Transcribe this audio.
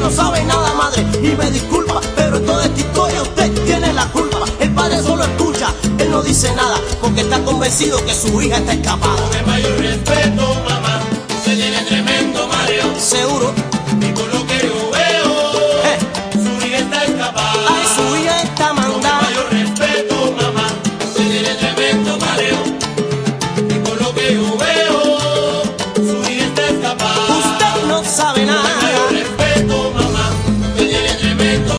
no sabe nada, madre, y me disculpa, pero en toda esta historia usted tiene la culpa. El padre solo escucha, él no dice nada, porque está convencido que su hija está escapada. Con el mayor respeto